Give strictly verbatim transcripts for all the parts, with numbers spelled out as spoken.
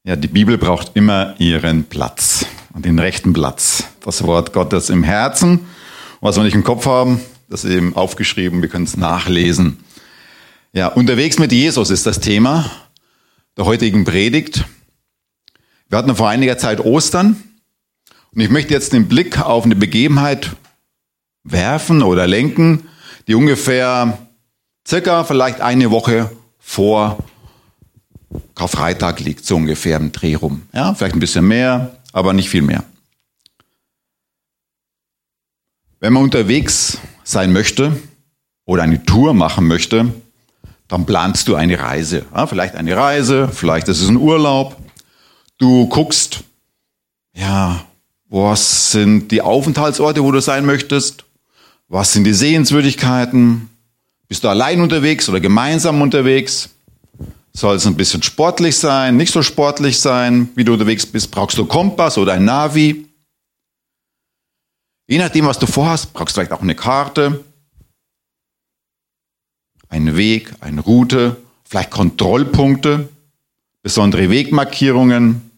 Ja, die Bibel braucht immer ihren Platz und den rechten Platz. Das Wort Gottes im Herzen, was wir nicht im Kopf haben, das ist eben aufgeschrieben, wir können es nachlesen. Ja, unterwegs mit Jesus ist das Thema der heutigen Predigt. Wir hatten vor einiger Zeit Ostern und ich möchte jetzt den Blick auf eine Begebenheit werfen oder lenken, die ungefähr circa vielleicht eine Woche vor Karfreitag liegt, so ungefähr im Dreh rum. Ja, vielleicht ein bisschen mehr, aber nicht viel mehr. Wenn man unterwegs sein möchte oder eine Tour machen möchte, dann planst du eine Reise. Ja, vielleicht eine Reise, vielleicht ist es ein Urlaub. Du guckst, ja, was sind die Aufenthaltsorte, wo du sein möchtest? Was sind die Sehenswürdigkeiten? Bist du allein unterwegs oder gemeinsam unterwegs? Soll es ein bisschen sportlich sein, nicht so sportlich sein, wie du unterwegs bist? Brauchst du Kompass oder ein Navi? Je nachdem, was du vorhast, brauchst du vielleicht auch eine Karte, einen Weg, eine Route, vielleicht Kontrollpunkte, besondere Wegmarkierungen.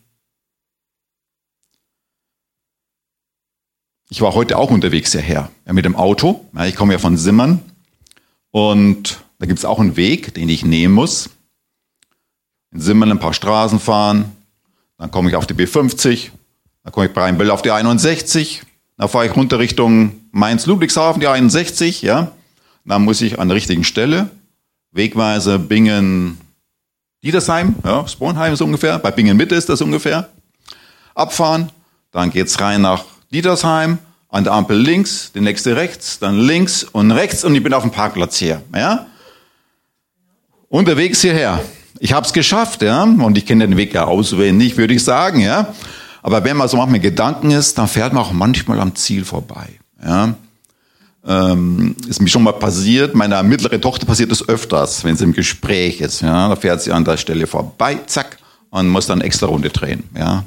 Ich war heute auch unterwegs hierher, ja, mit dem Auto. Ja, ich komme ja von Simmern und da gibt es auch einen Weg, den ich nehmen muss. In Simmern ein paar Straßen fahren, dann komme ich auf die B fünfzig, dann komme ich bei Rheinböll auf die einundsechzig, dann fahre ich runter Richtung Mainz-Ludwigshafen, die einundsechzig, ja. Dann muss ich an der richtigen Stelle, Wegweise Bingen, Diedersheim, ja, Sponheim ist ungefähr, bei Bingen Mitte ist das ungefähr, abfahren, dann geht's rein nach Diedersheim, an der Ampel links, die nächste rechts, dann links und rechts und ich bin auf dem Parkplatz hier, ja. Unterwegs hierher. Ich habe es geschafft, ja, und ich kenne den Weg ja auswendig, würde ich sagen, ja. Aber wenn man so manchmal Gedanken ist, dann fährt man auch manchmal am Ziel vorbei, ja. Ähm, ist mir schon mal passiert, meiner mittleren Tochter passiert es öfters, wenn sie im Gespräch ist, ja. Da fährt sie an der Stelle vorbei, zack, und muss dann extra Runde drehen, ja.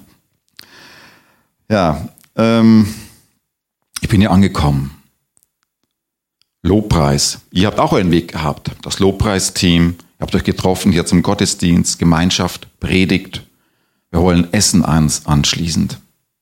Ja, ähm, ich bin hier angekommen. Lobpreis. Ihr habt auch einen Weg gehabt, das Lobpreisteam. Ihr habt euch getroffen hier zum Gottesdienst, Gemeinschaft, Predigt. Wir wollen Essen anschließend.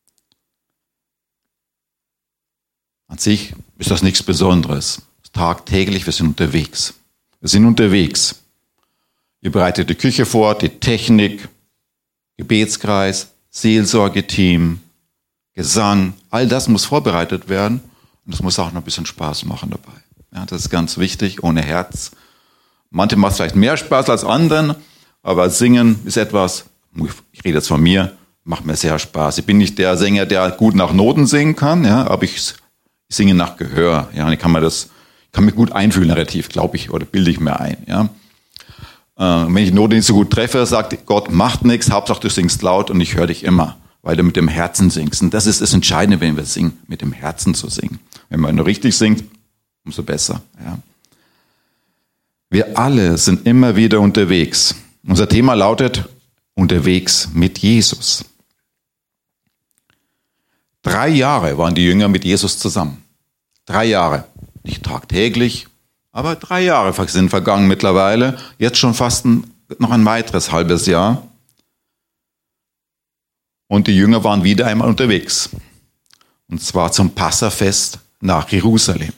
An sich ist das nichts Besonderes. Tagtäglich, wir sind unterwegs. Wir sind unterwegs. Ihr bereitet die Küche vor, die Technik, Gebetskreis, Seelsorgeteam, Gesang. All das muss vorbereitet werden und es muss auch noch ein bisschen Spaß machen dabei. Ja, das ist ganz wichtig, ohne Herz. Manche macht es vielleicht mehr Spaß als anderen, aber Singen ist etwas, ich rede jetzt von mir, macht mir sehr Spaß. Ich bin nicht der Sänger, der gut nach Noten singen kann, ja, aber ich, ich singe nach Gehör. Ja, und ich kann mir das, ich kann mich gut einfühlen, narrativ, glaube ich, oder bilde ich mir ein. Ja. Äh, wenn ich die Note nicht so gut treffe, sagt Gott, macht nichts, Hauptsache du singst laut und ich höre dich immer, weil du mit dem Herzen singst. Und das ist das Entscheidende, wenn wir singen, mit dem Herzen zu singen. Wenn man nur richtig singt, umso besser. Ja. Wir alle sind immer wieder unterwegs. Unser Thema lautet, unterwegs mit Jesus. Drei Jahre waren die Jünger mit Jesus zusammen. Drei Jahre. Nicht tagtäglich, aber drei Jahre sind vergangen mittlerweile. Jetzt schon fast ein, noch ein weiteres halbes Jahr. Und die Jünger waren wieder einmal unterwegs. Und zwar zum Passafest nach Jerusalem.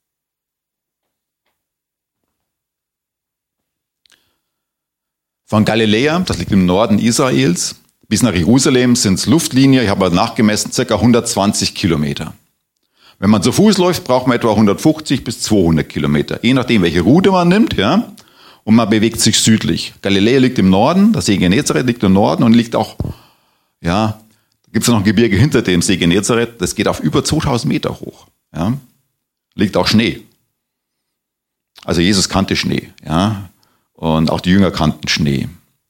Von Galiläa, das liegt im Norden Israels, bis nach Jerusalem sind es Luftlinie, ich habe nachgemessen, ca. hundertzwanzig Kilometer. Wenn man zu Fuß läuft, braucht man etwa hundertfünfzig bis zweihundert Kilometer, je nachdem, welche Route man nimmt, ja. Und man bewegt sich südlich. Galiläa liegt im Norden, das See Genezareth liegt im Norden und liegt auch, ja, da gibt es noch ein Gebirge hinter dem See Genezareth, das geht auf über zweitausend Meter hoch, ja. Liegt auch Schnee. Also Jesus kannte Schnee, ja. Und auch die Jünger kannten Schnee.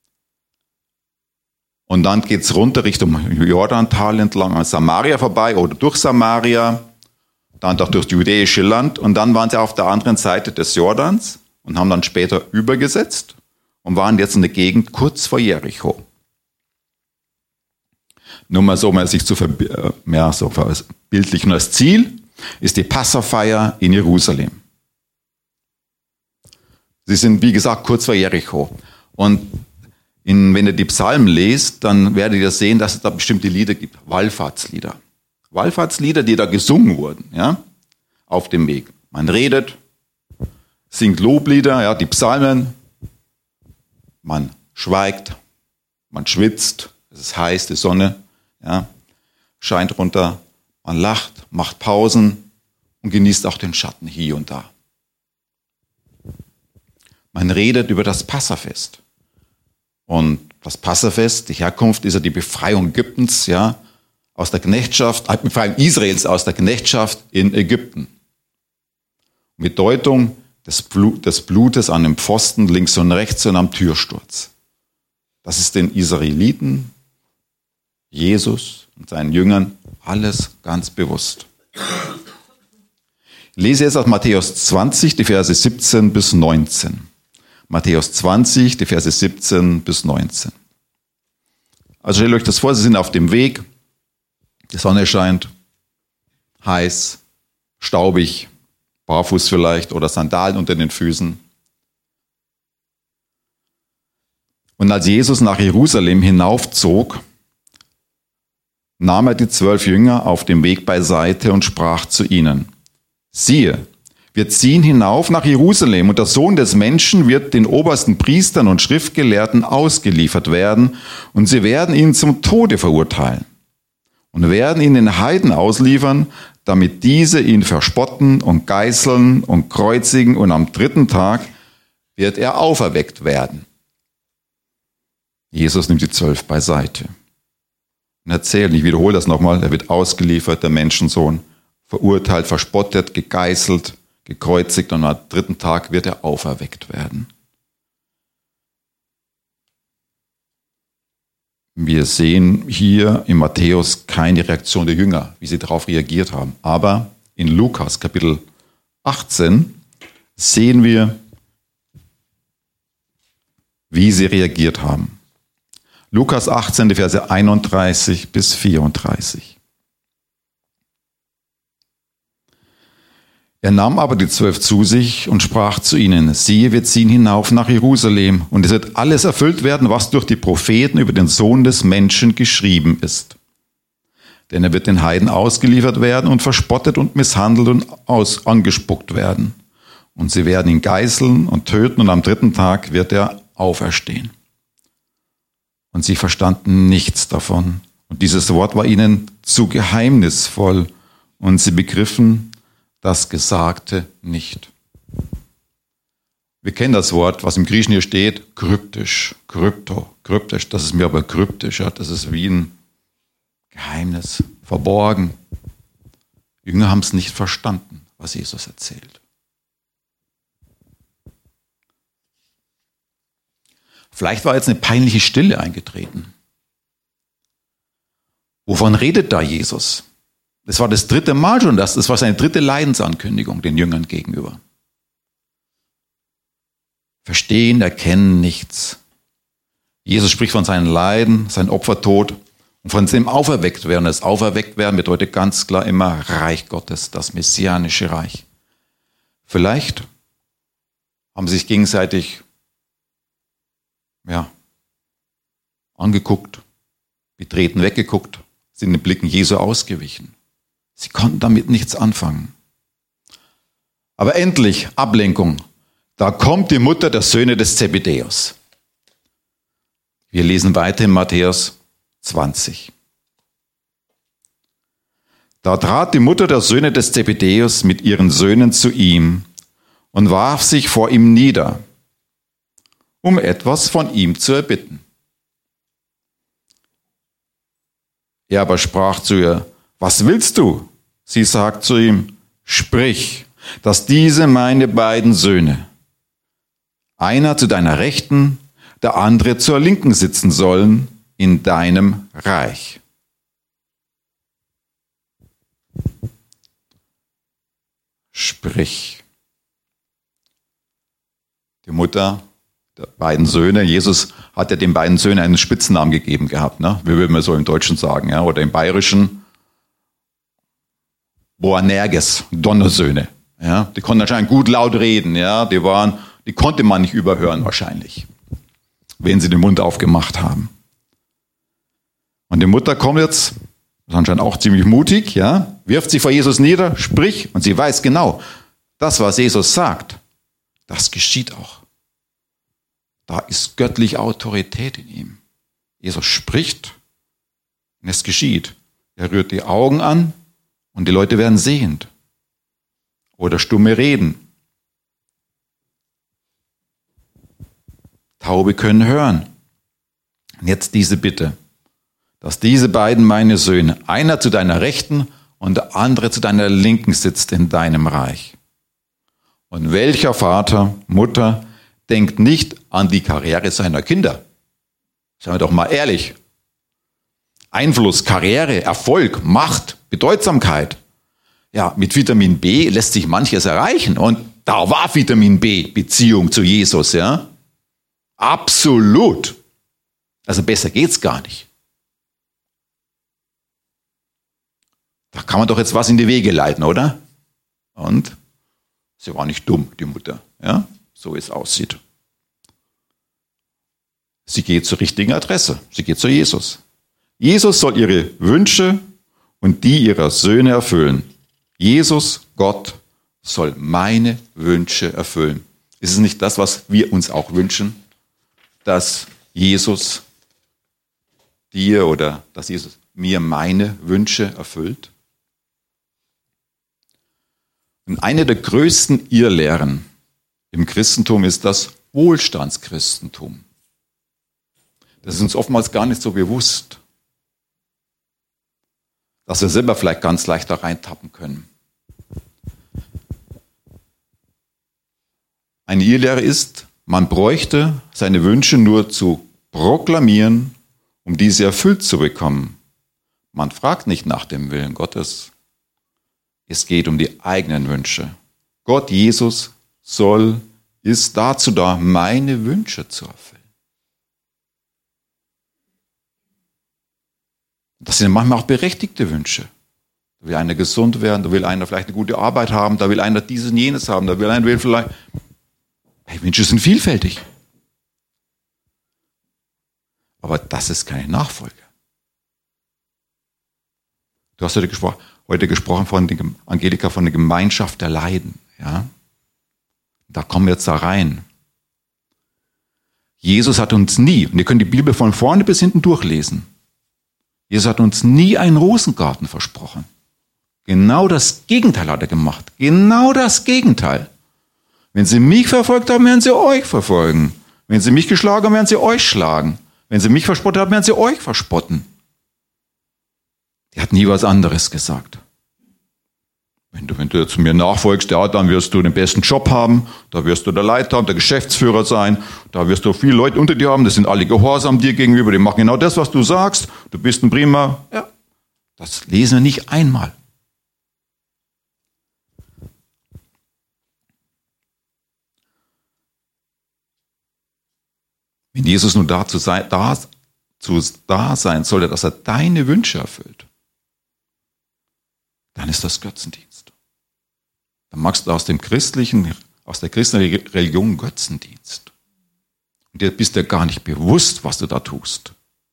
Und dann geht's runter Richtung Jordantal entlang an Samaria vorbei oder durch Samaria, dann doch durch das judäische Land. Und dann waren sie auf der anderen Seite des Jordans und haben dann später übergesetzt und waren jetzt in der Gegend kurz vor Jericho. Nur mal so, mal sich zu ver- ja, so verbildlichen. Das Ziel ist die Passafeier in Jerusalem. Sie sind, wie gesagt, kurz vor Jericho. Und in, wenn ihr die Psalmen lest, dann werdet ihr sehen, dass es da bestimmte Lieder gibt. Wallfahrtslieder. Wallfahrtslieder, die da gesungen wurden, ja, auf dem Weg. Man redet, singt Loblieder, ja, die Psalmen. Man schweigt, man schwitzt, es ist heiß, die Sonne, ja, scheint runter. Man lacht, macht Pausen und genießt auch den Schatten hier und da. Man redet über das Passafest. Und das Passafest, die Herkunft ist ja die Befreiung Ägyptens, ja, aus der Knechtschaft, die Befreiung Israels aus der Knechtschaft in Ägypten. Mit Deutung des, Blut, des Blutes an dem Pfosten links und rechts und am Türsturz. Das ist den Israeliten, Jesus und seinen Jüngern alles ganz bewusst. Ich lese jetzt aus Matthäus zwanzig, die Verse siebzehn bis neunzehn. Matthäus zwanzig, die Verse siebzehn bis neunzehn. Also stellt euch das vor, sie sind auf dem Weg, die Sonne scheint, heiß, staubig, barfuß vielleicht oder Sandalen unter den Füßen. Und als Jesus nach Jerusalem hinaufzog, nahm er die zwölf Jünger auf dem Weg beiseite und sprach zu ihnen: Siehe, wir ziehen hinauf nach Jerusalem, und der Sohn des Menschen wird den obersten Priestern und Schriftgelehrten ausgeliefert werden, und sie werden ihn zum Tode verurteilen und werden ihn den Heiden ausliefern, damit diese ihn verspotten und geißeln und kreuzigen, und am dritten Tag wird er auferweckt werden. Jesus nimmt die zwölf beiseite und erzählt, ich wiederhole das nochmal, er wird ausgeliefert, der Menschensohn, verurteilt, verspottet, gegeißelt, gekreuzigt, und am dritten Tag wird er auferweckt werden. Wir sehen hier in Matthäus keine Reaktion der Jünger, wie sie darauf reagiert haben. Aber in Lukas Kapitel achtzehn sehen wir, wie sie reagiert haben. Lukas achtzehn, die Verse einunddreißig bis vierunddreißig. Er nahm aber die zwölf zu sich und sprach zu ihnen: Siehe, wir ziehen hinauf nach Jerusalem, und es wird alles erfüllt werden, was durch die Propheten über den Sohn des Menschen geschrieben ist. Denn er wird den Heiden ausgeliefert werden und verspottet und misshandelt und aus, angespuckt werden. Und sie werden ihn geißeln und töten, und am dritten Tag wird er auferstehen. Und sie verstanden nichts davon. Und dieses Wort war ihnen zu geheimnisvoll, und sie begriffen das Gesagte nicht. Wir kennen das Wort, was im Griechischen hier steht, kryptisch, krypto, kryptisch. Das ist mir aber kryptisch, ja. Das ist wie ein Geheimnis, verborgen. Die Jünger haben es nicht verstanden, was Jesus erzählt. Vielleicht war jetzt eine peinliche Stille eingetreten. Wovon redet da Jesus? Das war das dritte Mal schon das. Das war seine dritte Leidensankündigung den Jüngern gegenüber. Verstehen, erkennen nichts. Jesus spricht von seinen Leiden, seinem Opfertod und von seinem Auferwecktwerden. Das Auferwecktwerden bedeutet ganz klar immer Reich Gottes, das messianische Reich. Vielleicht haben sie sich gegenseitig ja, angeguckt, betreten weggeguckt, sind den Blicken Jesu ausgewichen. Sie konnten damit nichts anfangen. Aber endlich, Ablenkung, da kommt die Mutter der Söhne des Zebedäus. Wir lesen weiter in Matthäus zwanzig. Da trat die Mutter der Söhne des Zebedäus mit ihren Söhnen zu ihm und warf sich vor ihm nieder, um etwas von ihm zu erbitten. Er aber sprach zu ihr: Was willst du? Sie sagt zu ihm: Sprich, dass diese meine beiden Söhne, einer zu deiner Rechten, der andere zur Linken sitzen sollen in deinem Reich. Sprich. Die Mutter der beiden Söhne, Jesus hat ja den beiden Söhnen einen Spitznamen gegeben gehabt, ne? Wie würden wir so im Deutschen sagen, ja? Oder im Bayerischen Boanerges, Donnersöhne. Ja? Die konnten anscheinend gut laut reden, ja? Die waren, die konnte man nicht überhören wahrscheinlich. wenn sie den Mund aufgemacht haben. Und die Mutter kommt jetzt, das ist anscheinend auch ziemlich mutig, ja, wirft sich vor Jesus nieder, sprich, und sie weiß genau, das, was Jesus sagt, das geschieht auch. Da ist göttliche Autorität in ihm. Jesus spricht und es geschieht. Er rührt die Augen an und die Leute werden sehend. Oder stumme reden. Taube können hören. Und jetzt diese Bitte, dass diese beiden meine Söhne, einer zu deiner Rechten und der andere zu deiner Linken sitzt in deinem Reich. Und welcher Vater, Mutter denkt nicht an die Karriere seiner Kinder? Seien wir doch mal ehrlich. Einfluss, Karriere, Erfolg, Macht, Bedeutsamkeit. Ja, mit Vitamin B lässt sich manches erreichen. Und da war Vitamin B Beziehung zu Jesus, ja. Absolut. Also besser geht's gar nicht. Da kann man doch jetzt was in die Wege leiten, oder? Und sie war nicht dumm, die Mutter, ja, so wie es aussieht. Sie geht zur richtigen Adresse. Sie geht zu Jesus. Jesus soll ihre Wünsche und die ihrer Söhne erfüllen. Jesus, Gott, soll meine Wünsche erfüllen. Ist es nicht das, was wir uns auch wünschen? Dass Jesus dir oder dass Jesus mir meine Wünsche erfüllt? Und eine der größten Irrlehren im Christentum ist das Wohlstandschristentum. Das ist uns oftmals gar nicht so bewusst, dass wir selber vielleicht ganz leicht da reintappen können. Eine Irrlehre ist, man bräuchte seine Wünsche nur zu proklamieren, um diese erfüllt zu bekommen. Man fragt nicht nach dem Willen Gottes. Es geht um die eigenen Wünsche. Gott, Jesus, soll, ist dazu da, meine Wünsche zu erfüllen. Das sind manchmal auch berechtigte Wünsche. Da will einer gesund werden, da will einer vielleicht eine gute Arbeit haben, da will einer dieses und jenes haben, da will einer will vielleicht... Hey, Wünsche sind vielfältig. Aber das ist keine Nachfolge. Du hast heute gesprochen, heute gesprochen von der, Angelika, von der Gemeinschaft der Leiden. Ja? Da kommen wir jetzt da rein. Jesus hat uns nie, und ihr könnt die Bibel von vorne bis hinten durchlesen, Jesus hat uns nie einen Rosengarten versprochen. Genau das Gegenteil hat er gemacht. Genau das Gegenteil. Wenn sie mich verfolgt haben, werden sie euch verfolgen. Wenn sie mich geschlagen haben, werden sie euch schlagen. Wenn sie mich verspottet haben, werden sie euch verspotten. Er hat nie was anderes gesagt. Wenn du, wenn du zu mir nachfolgst, ja, dann wirst du den besten Job haben, da wirst du der Leiter haben, der Geschäftsführer sein, da wirst du viele Leute unter dir haben, das sind alle gehorsam dir gegenüber, die machen genau das, was du sagst, du bist ein Prima. Ja, das lesen wir nicht einmal. Wenn Jesus nun dazu sei, da, zu, da sein sollte, dass er deine Wünsche erfüllt, dann ist das Götzendienst. Dann machst du aus dem christlichen, aus der christlichen Religion Götzendienst. Und dir bist dir gar nicht bewusst, was du da tust.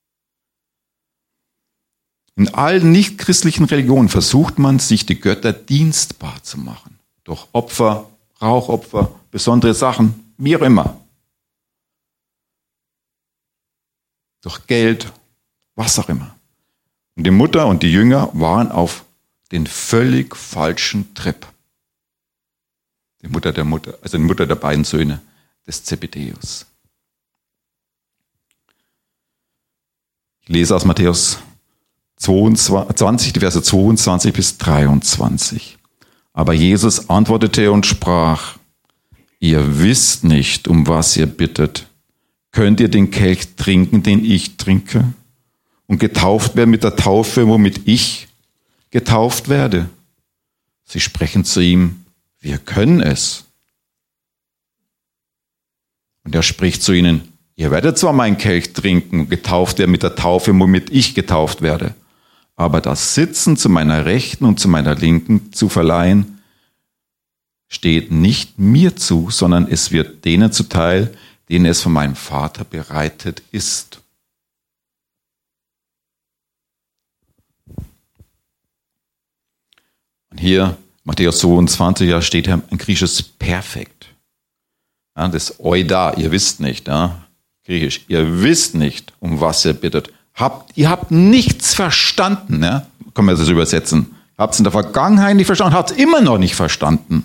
In allen nicht-christlichen Religionen versucht man, sich die Götter dienstbar zu machen. Durch Opfer, Rauchopfer, besondere Sachen, wie auch immer. Durch Geld, was auch immer. Und die Mutter und die Jünger waren auf den völlig falschen Trip. Die Mutter der Mutter, also die Mutter der beiden Söhne des Zebedäus. Ich lese aus Matthäus zweiundzwanzig, die Verse zweiundzwanzig bis dreiundzwanzig. Aber Jesus antwortete und sprach: Ihr wisst nicht, um was ihr bittet. Könnt ihr den Kelch trinken, den ich trinke? Und getauft werden mit der Taufe, womit ich getauft werde? Sie sprechen zu ihm: Wir können es. Und er spricht zu ihnen: Ihr werdet zwar meinen Kelch trinken und getauft werden mit der Taufe, womit ich getauft werde. Aber das Sitzen zu meiner Rechten und zu meiner Linken zu verleihen, steht nicht mir zu, sondern es wird denen zuteil, denen es von meinem Vater bereitet ist. Und hier, Matthäus zweiundzwanzig, da steht ja ein griechisches Perfekt. Ja, das Oida, ihr wisst nicht, ja, griechisch, ihr wisst nicht, um was ihr bittet. Habt, ihr habt nichts verstanden, ja? Können wir das übersetzen? Habt es in der Vergangenheit nicht verstanden, habt es immer noch nicht verstanden.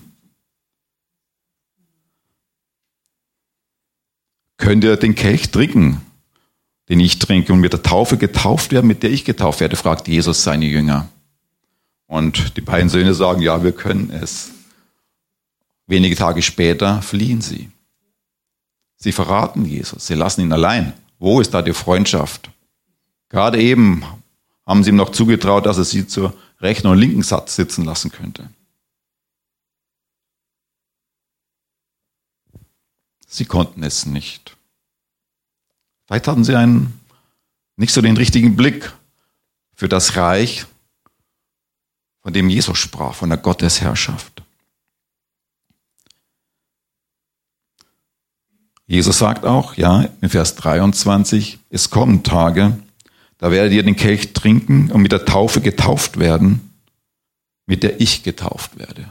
Könnt ihr den Kelch trinken, den ich trinke, und mit der Taufe getauft werden, mit der ich getauft werde, fragt Jesus seine Jünger. Und die beiden Söhne sagen, ja, wir können es. Wenige Tage später fliehen sie. Sie verraten Jesus, sie lassen ihn allein. Wo ist da die Freundschaft? Gerade eben haben sie ihm noch zugetraut, dass er sie zur rechten und linken Satz sitzen lassen könnte. Sie konnten es nicht. Vielleicht hatten sie einen, nicht so den richtigen Blick für das Reich, von dem Jesus sprach, von der Gottesherrschaft. Jesus sagt auch, ja, in Vers dreiundzwanzig, es kommen Tage, da werdet ihr den Kelch trinken und mit der Taufe getauft werden, mit der ich getauft werde.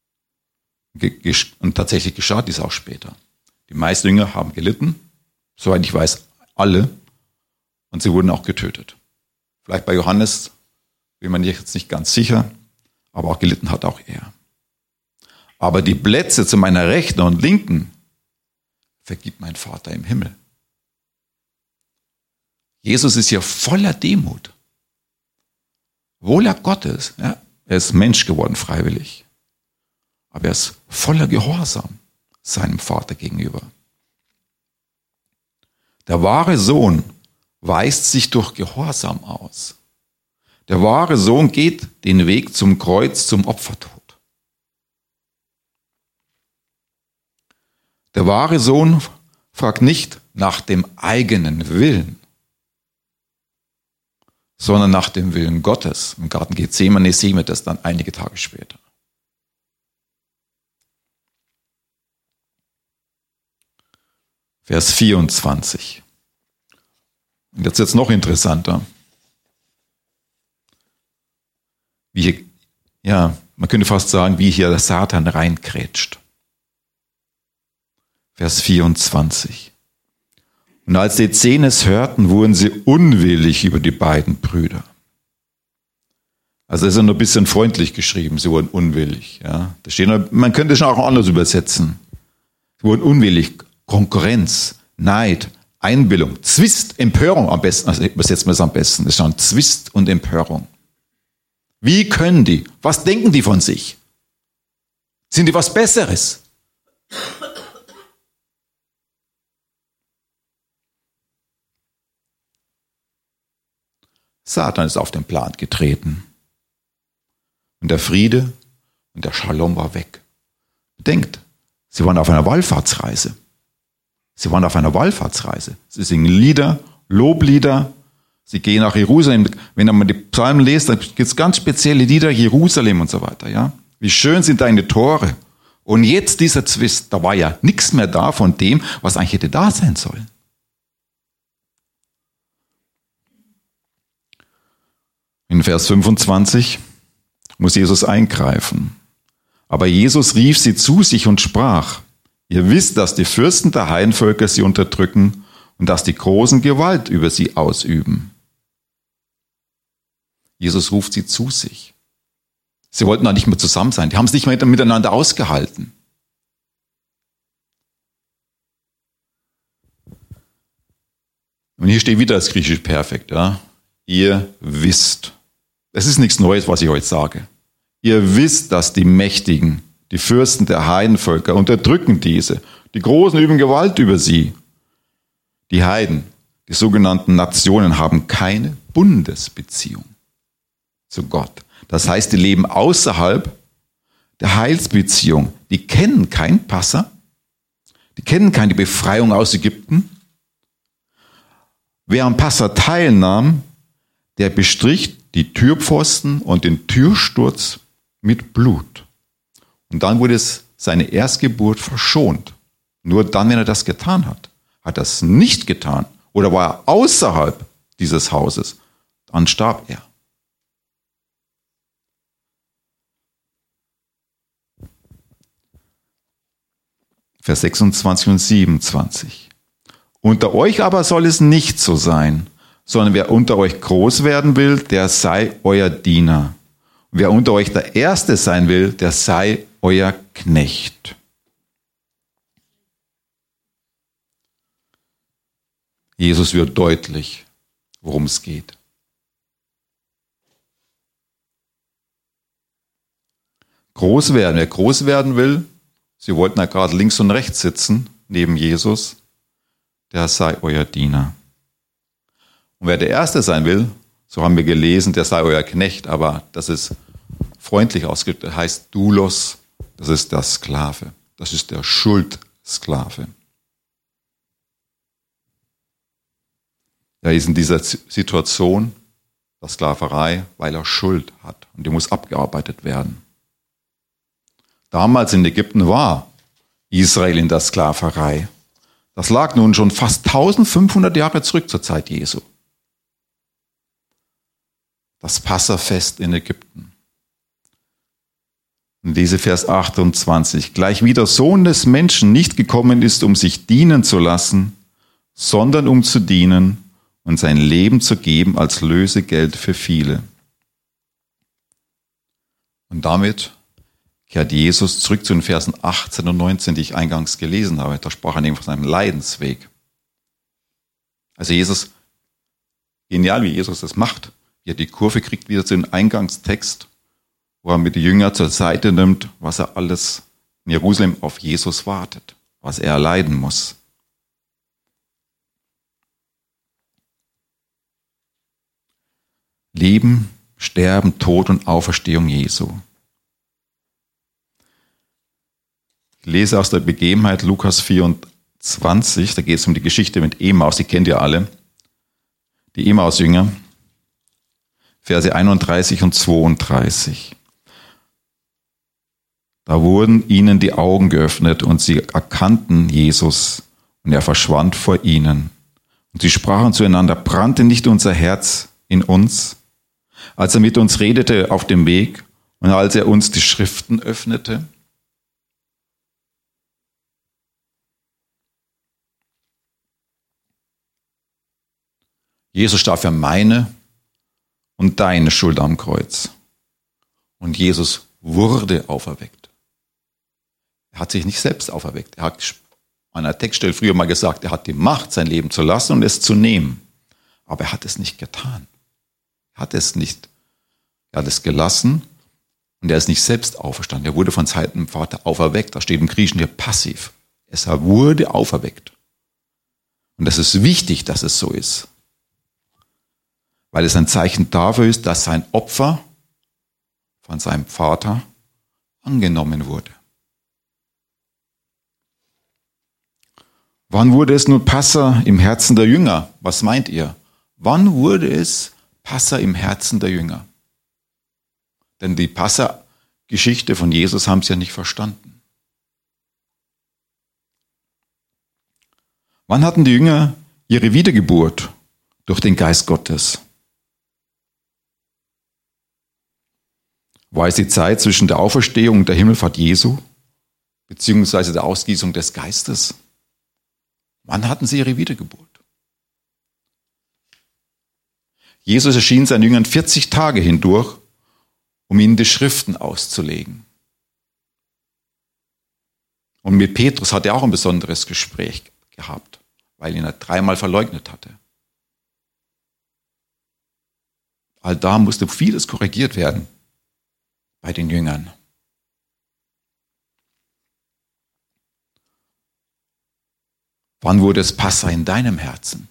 Und tatsächlich geschah dies auch später. Die meisten Jünger haben gelitten, soweit ich weiß, alle, und sie wurden auch getötet. Vielleicht bei Johannes bin man jetzt nicht ganz sicher, aber auch gelitten hat auch er. Aber die Plätze zu meiner Rechten und Linken vergibt mein Vater im Himmel. Jesus ist hier voller Demut. Wohler Gottes, ja, er ist Mensch geworden freiwillig, aber er ist voller Gehorsam seinem Vater gegenüber. Der wahre Sohn weist sich durch Gehorsam aus. Der wahre Sohn geht den Weg zum Kreuz, zum Opfertod. Der wahre Sohn fragt nicht nach dem eigenen Willen, sondern nach dem Willen Gottes. Im Garten Gethsemane sehen wir das dann einige Tage später. Vers vierundzwanzig. Und jetzt wird es noch interessanter. Wie hier, ja, man könnte fast sagen, wie hier der Satan reinkrätscht. Vers vierundzwanzig. Und als die Zehn es hörten, wurden sie unwillig über die beiden Brüder. Also das ist ja nur ein bisschen freundlich geschrieben, sie wurden unwillig. Ja. Da steht, man könnte es auch anders übersetzen. Sie wurden unwillig, Konkurrenz, Neid, Einbildung, Zwist, Empörung am besten, also übersetzen wir es am besten. Das ist schon Zwist und Empörung. Wie können die? Was denken die von sich? Sind die was Besseres? Satan ist auf den Plan getreten. Und der Friede und der Shalom war weg. Denkt, sie waren auf einer Wallfahrtsreise. Sie waren auf einer Wallfahrtsreise. Sie singen Lieder, Loblieder. Sie gehen nach Jerusalem. Wenn man die Psalmen liest, dann gibt es ganz spezielle Lieder, Jerusalem und so weiter. Ja? Wie schön sind deine Tore. Und jetzt dieser Zwist, da war ja nichts mehr da von dem, was eigentlich hätte da sein sollen. In Vers fünfundzwanzig muss Jesus eingreifen. Aber Jesus rief sie zu sich und sprach, ihr wisst, dass die Fürsten der Heidenvölker sie unterdrücken und dass die Großen Gewalt über sie ausüben. Jesus ruft sie zu sich. Sie wollten da nicht mehr zusammen sein. Die haben es nicht mehr miteinander ausgehalten. Und hier steht wieder das griechische Perfekt. Ja? Ihr wisst. Es ist nichts Neues, was ich euch sage. Ihr wisst, dass die Mächtigen, die Fürsten der Heidenvölker unterdrücken diese. Die Großen üben Gewalt über sie. Die Heiden, die sogenannten Nationen, haben keine Bundesbeziehung zu Gott. Das heißt, die leben außerhalb der Heilsbeziehung. Die kennen kein Passa. Die kennen keine Befreiung aus Ägypten. Wer am Passa teilnahm, der bestrich die Türpfosten und den Türsturz mit Blut. Und dann wurde es seine Erstgeburt verschont. Nur dann, wenn er das getan hat. hat er es nicht getan oder war er außerhalb dieses Hauses, dann starb er. Vers sechsundzwanzig und siebenundzwanzig. Unter euch aber soll es nicht so sein, sondern wer unter euch groß werden will, der sei euer Diener. Und wer unter euch der Erste sein will, der sei euer Knecht. Jesus wird deutlich, worum es geht. Groß werden, wer groß werden will, sie wollten ja gerade links und rechts sitzen, neben Jesus, der sei euer Diener. Und wer der Erste sein will, so haben wir gelesen, der sei euer Knecht, aber das ist freundlich ausgedrückt, das heißt Doulos, das ist der Sklave, das ist der Schuldsklave. Er ist in dieser Situation der Sklaverei, weil er Schuld hat und die muss abgearbeitet werden. Damals in Ägypten war Israel in der Sklaverei. Das lag nun schon fast eintausendfünfhundert Jahre zurück zur Zeit Jesu. Das Passafest in Ägypten. Und lese Vers achtundzwanzig. Gleich wie der Sohn des Menschen nicht gekommen ist, um sich dienen zu lassen, sondern um zu dienen und sein Leben zu geben als Lösegeld für viele. Und damit kehrt Jesus zurück zu den Versen achtzehn und neunzehn, die ich eingangs gelesen habe. Da sprach er nämlich von seinem Leidensweg. Also Jesus, genial wie Jesus das macht, wie er die Kurve kriegt wieder zu dem Eingangstext, wo er mit den Jüngern zur Seite nimmt, was er alles in Jerusalem auf Jesus wartet, was er erleiden muss. Leben, Sterben, Tod und Auferstehung Jesu. Ich lese aus der Begebenheit Lukas vierundzwanzig, da geht es um die Geschichte mit Emaus, die kennt ihr alle, die Emaus-Jünger, Verse einunddreißig und zweiunddreißig. Da wurden ihnen die Augen geöffnet und sie erkannten Jesus und er verschwand vor ihnen. Und sie sprachen zueinander, brannte nicht unser Herz in uns, als er mit uns redete auf dem Weg und als er uns die Schriften öffnete? Jesus starb für meine und deine Schuld am Kreuz. Und Jesus wurde auferweckt. Er hat sich nicht selbst auferweckt. Er hat an einer Textstelle früher mal gesagt, er hat die Macht, sein Leben zu lassen und es zu nehmen. Aber er hat es nicht getan. Er hat es nicht. Er hat es gelassen und er ist nicht selbst auferstanden. Er wurde von seinem Vater auferweckt. Da steht im Griechischen hier passiv. Es wurde auferweckt. Und es ist wichtig, dass es so ist. Weil es ein Zeichen dafür ist, dass sein Opfer von seinem Vater angenommen wurde. Wann wurde es nun Passa im Herzen der Jünger? Was meint ihr? Wann wurde es Passa im Herzen der Jünger? Denn die Passa-Geschichte von Jesus haben sie ja nicht verstanden. Wann hatten die Jünger ihre Wiedergeburt durch den Geist Gottes? War es die Zeit zwischen der Auferstehung und der Himmelfahrt Jesu, beziehungsweise der Ausgießung des Geistes? Wann hatten sie ihre Wiedergeburt? Jesus erschien seinen Jüngern vierzig Tage hindurch, um ihnen die Schriften auszulegen. Und mit Petrus hat er auch ein besonderes Gespräch gehabt, weil ihn er dreimal verleugnet hatte. All da musste vieles korrigiert werden bei den Jüngern. Wann wurde es Passa in deinem Herzen?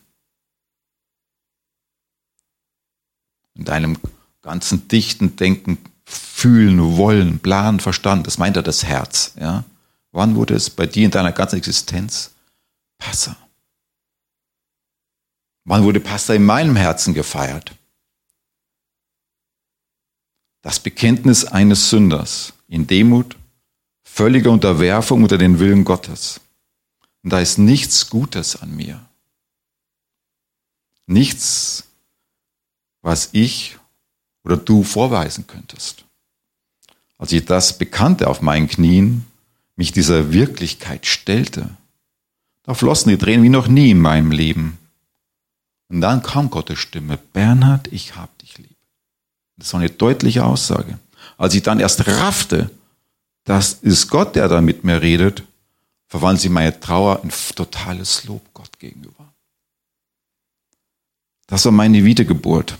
In deinem ganzen dichten Denken, Fühlen, Wollen, Planen, Verstand, das meint er das Herz. Ja? Wann wurde es bei dir in deiner ganzen Existenz Passa? Wann wurde Passa in meinem Herzen gefeiert? Das Bekenntnis eines Sünders in Demut, völliger Unterwerfung unter den Willen Gottes. Und da ist nichts Gutes an mir. Nichts, was ich oder du vorweisen könntest. Als ich das bekannte auf meinen Knien, mich dieser Wirklichkeit stellte, da flossen die Tränen wie noch nie in meinem Leben. Und dann kam Gottes Stimme: Bernhard, ich hab dich lieb. Das war eine deutliche Aussage. Als ich dann erst raffte, das ist Gott, der da mit mir redet, verwandelt sich meine Trauer in totales Lob Gott gegenüber. Das war meine Wiedergeburt.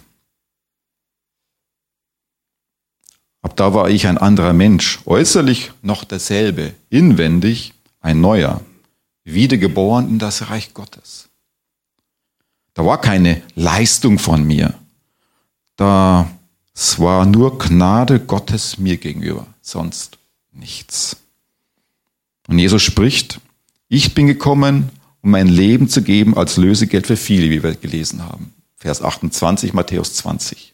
Ab da war ich ein anderer Mensch, äußerlich noch derselbe, inwendig ein neuer, wiedergeboren in das Reich Gottes. Da war keine Leistung von mir. Da, es war nur Gnade Gottes mir gegenüber, sonst nichts. Und Jesus spricht: Ich bin gekommen, um mein Leben zu geben als Lösegeld für viele, wie wir gelesen haben. Vers achtundzwanzig, Matthäus zwanzig.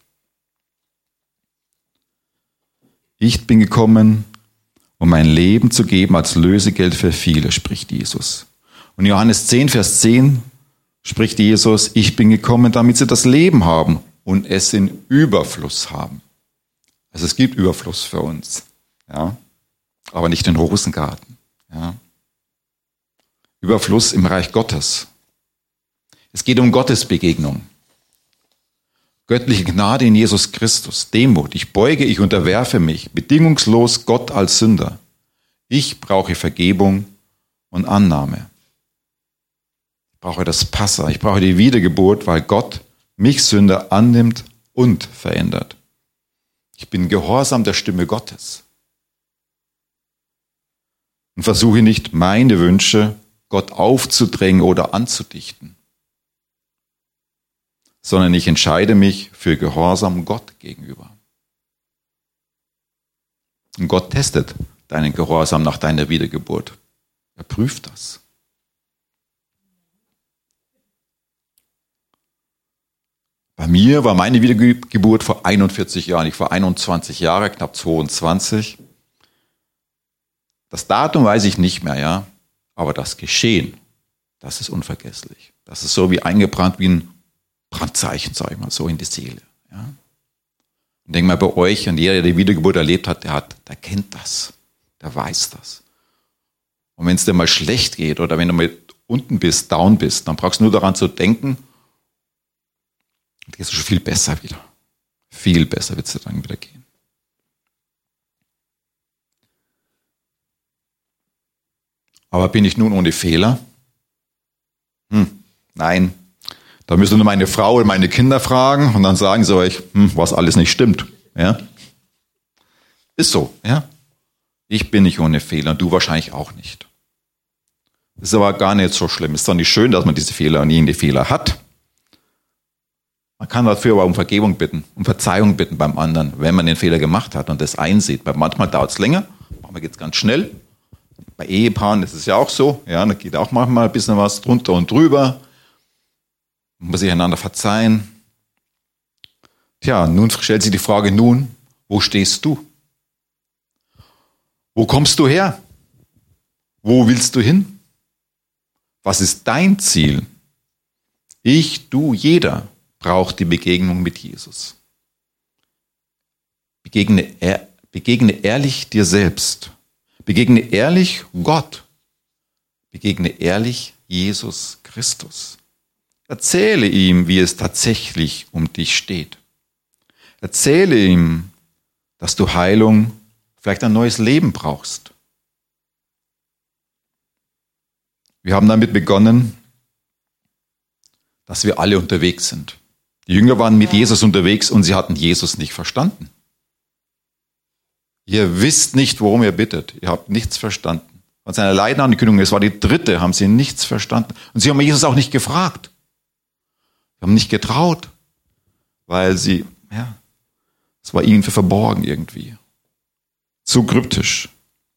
Ich bin gekommen, um mein Leben zu geben als Lösegeld für viele, spricht Jesus. Und Johannes zehn, Vers zehn spricht Jesus: Ich bin gekommen, damit sie das Leben haben und es in Überfluss haben. Also es gibt Überfluss für uns, ja, aber nicht den Rosengarten. Ja. Überfluss im Reich Gottes. Es geht um Gottes Begegnung. Göttliche Gnade in Jesus Christus, Demut. Ich beuge, ich unterwerfe mich bedingungslos Gott als Sünder. Ich brauche Vergebung und Annahme. Ich brauche das Passa, ich brauche die Wiedergeburt, weil Gott mich Sünder annimmt und verändert. Ich bin gehorsam der Stimme Gottes und versuche nicht, meine Wünsche Gott aufzudrängen oder anzudichten, sondern ich entscheide mich für Gehorsam Gott gegenüber. Und Gott testet deinen Gehorsam nach deiner Wiedergeburt. Er prüft das. Bei mir war meine Wiedergeburt vor einundvierzig Jahren. Ich war einundzwanzig Jahre, knapp zweiundzwanzig. Das Datum weiß ich nicht mehr, ja. Aber das Geschehen, das ist unvergesslich. Das ist so wie eingebrannt wie ein Brandzeichen, sage ich mal, so in die Seele. Ja. Und denke mal, bei euch und jeder, der die Wiedergeburt erlebt hat, der hat, der kennt das, der weiß das. Und wenn es dir mal schlecht geht oder wenn du mal unten bist, down bist, dann brauchst du nur daran zu denken, dann geht es schon viel besser wieder. Viel besser wird es dir dann wieder gehen. Aber bin ich nun ohne Fehler? Hm, nein. Da müsst ihr nur meine Frau und meine Kinder fragen und dann sagen sie euch, hm, was alles nicht stimmt. Ja? Ist so. Ja? Ich bin nicht ohne Fehler und du wahrscheinlich auch nicht. Ist aber gar nicht so schlimm. Ist doch nicht schön, dass man diese Fehler und nie die Fehler hat. Man kann dafür aber um Vergebung bitten, um Verzeihung bitten beim anderen, wenn man den Fehler gemacht hat und das einsieht. Weil manchmal dauert es länger, manchmal geht es ganz schnell. Bei Ehepaaren ist es ja auch so. Ja, da geht auch manchmal ein bisschen was drunter und drüber. Man muss sich einander verzeihen. Tja, nun stellt sich die Frage, nun, wo stehst du? Wo kommst du her? Wo willst du hin? Was ist dein Ziel? Ich, du, jeder braucht die Begegnung mit Jesus. Begegne, ehr, begegne ehrlich dir selbst. Begegne ehrlich Gott. Begegne ehrlich Jesus Christus. Erzähle ihm, wie es tatsächlich um dich steht. Erzähle ihm, dass du Heilung, vielleicht ein neues Leben brauchst. Wir haben damit begonnen, dass wir alle unterwegs sind. Die Jünger waren mit Jesus unterwegs und sie hatten Jesus nicht verstanden. Ihr wisst nicht, worum ihr bittet. Ihr habt nichts verstanden. Von seiner Leidenankündigung, es war die dritte, haben sie nichts verstanden. Und sie haben Jesus auch nicht gefragt. Sie haben nicht getraut, weil sie, ja, es war ihnen für verborgen irgendwie. Zu kryptisch.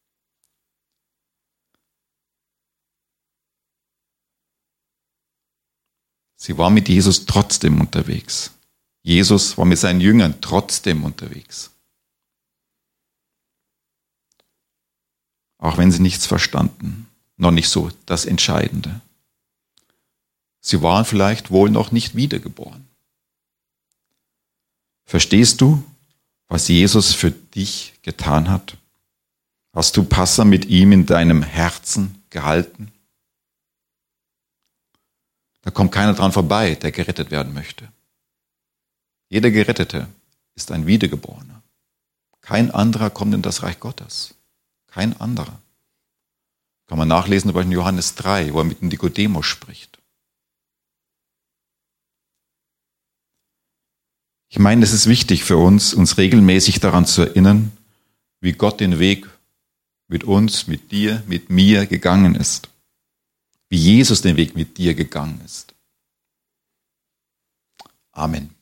Sie war mit Jesus trotzdem unterwegs. Jesus war mit seinen Jüngern trotzdem unterwegs. Auch wenn sie nichts verstanden. noch nicht so das Entscheidende. Sie waren vielleicht wohl noch nicht wiedergeboren. Verstehst du, was Jesus für dich getan hat? Hast du Passa mit ihm in deinem Herzen gehalten? Da kommt keiner dran vorbei, der gerettet werden möchte. Jeder Gerettete ist ein Wiedergeborener. Kein anderer kommt in das Reich Gottes. Kein anderer. Kann man nachlesen über Johannes drei, wo er mit Nikodemus spricht. Ich meine, es ist wichtig für uns, uns regelmäßig daran zu erinnern, wie Gott den Weg mit uns, mit dir, mit mir gegangen ist. Wie Jesus den Weg mit dir gegangen ist. Amen.